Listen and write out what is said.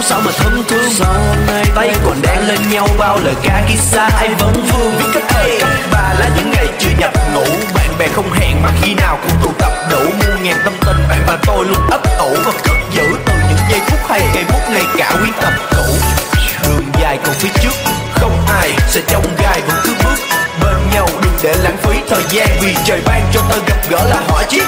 máu sao mà thân thương. Sau hôm nay tay còn đang lên nhau, bao lời ca khi xa ai vẫn vương. Viết cấp 2, cấp 3 là những ngày chưa nhập ngủ, bạn bè không hẹn mà khi nào cũng tụ tập đủ. Muôn ngàn tâm tình bạn và tôi luôn ấp ủ và cất giữ từ những giây phút hay cây bút ngay cả quyển tập cũ. Đường dài còn phía trước, không ai sẽ trong gai vẫn cứ bước bên nhau. Đừng để lãng phí thời gian, vì trời ban cho ta gặp gỡ là hỏa chiến.